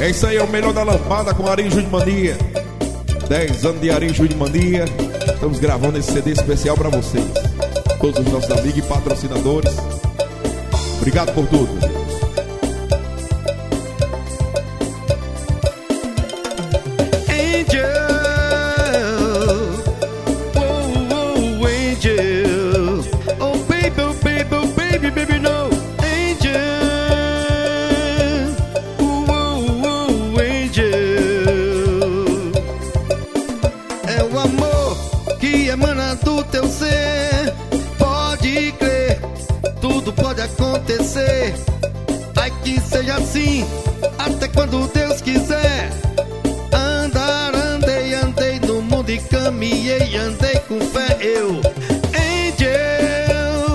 É isso aí, é o melhor da lambada com Ari Júnior Mania. 10 anos de Ari Júnior Mania. Estamos gravando esse CD especial pra vocês, todos os nossos amigos e patrocinadores. Obrigado por tudo. Emana do teu ser, pode crer, tudo pode acontecer. Ai que seja assim, até quando Deus quiser. Andar, andei no mundo e caminhei, andei com fé eu. Angel,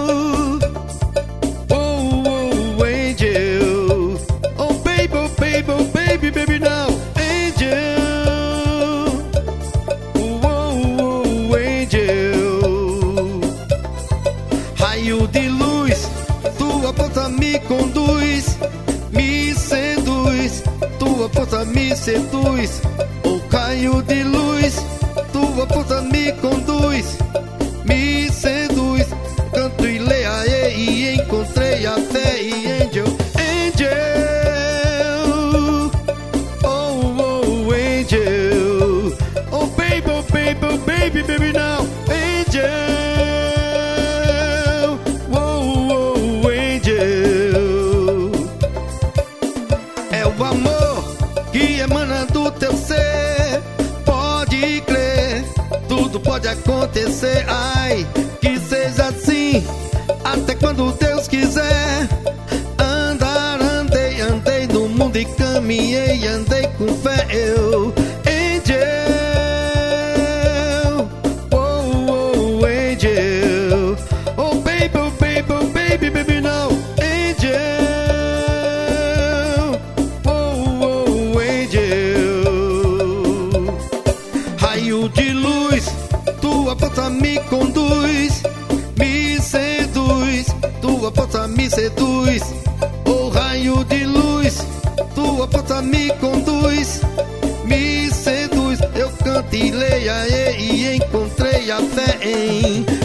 oh, angel, oh baby, baby now. Raio de luz, tua força me conduz, me seduz, tua força me seduz. Oh, raio de luz, tua força me conduz, me seduz. Canto e leia e encontrei a fé e angel, angel, oh, angel, oh baby now, angel. O amor que emana do teu ser, pode crer, tudo pode acontecer. Ai, que seja assim, até quando Deus quiser. Andar, andei no mundo e caminhei, andei com fé eu. Angel, oh, angel, oh baby now. Raio de luz, tua força me conduz, me seduz, tua força me seduz. Oh, raio de luz, tua força me conduz, me seduz. Eu canto e leia e encontrei a fé em